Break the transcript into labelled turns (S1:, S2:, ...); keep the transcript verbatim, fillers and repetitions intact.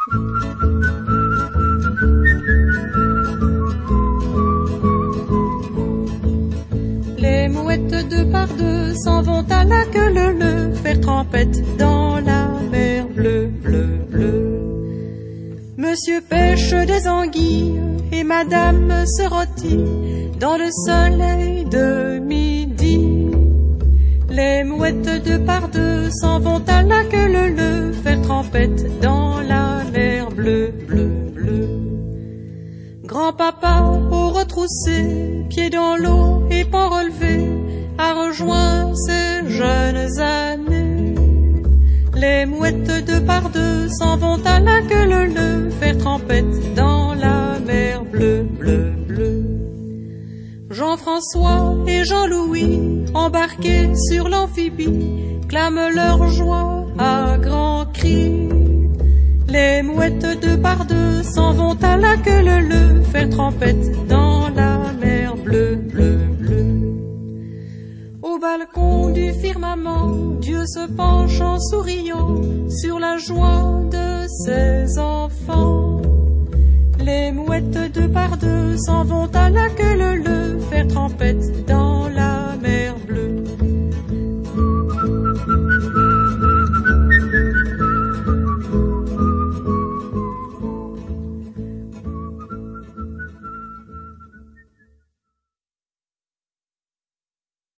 S1: Les mouettes deux par deux s'en vont à la queue leu-leu faire trempette dans la mer bleue, bleue, bleue. Monsieur pêche des anguilles et madame se rôtit dans le soleil de midi. Les mouettes deux par deux s'en vont à la queue leu-leu faire trempette dans la mer bleue, bleue, bleue. Grand-papa au retroussé, pieds dans l'eau et pas relevé, a rejoint ses jeunes années. Les mouettes deux par deux s'en vont à la queue leu-leu faire trempette dans la mer bleue, bleue, bleue. Jean-François et Jean-Louis, embarqués sur l'amphibie, clament leur joie à grands cris. Les mouettes deux par deux s'en vont à la queue leu-leu faire trempette dans la mer bleue, bleue, bleue. Au balcon du firmament, Dieu se penche en souriant sur la joie de ses enfants. Les mouettes deux par deux s'en vont à